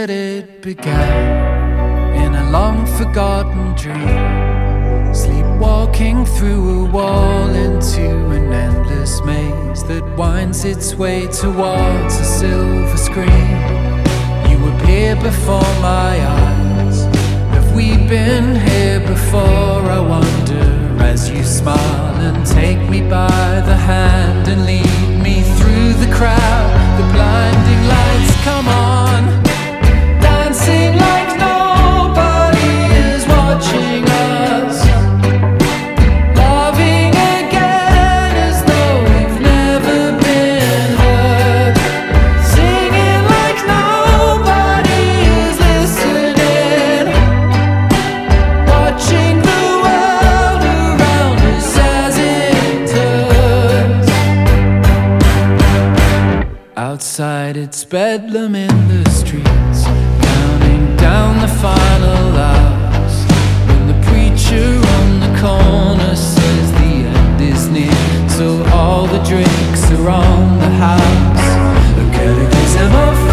It began in a long-forgotten dream, sleepwalking through a wall into an endless maze that winds its way towards a silver screen. You appear before my eyes. Have we been here before? I wonder, as you smile and take me by the hand and lead me through the crowd. The blinding lights come on, dancing like nobody is watching us, loving again as though we've never been hurt, singing like nobody is listening, watching the world around us as it turns. Outside it's bedlam in the streets, down the final hours, when the preacher on the corner says the end is near. So all the drinks are on the house, a catechism of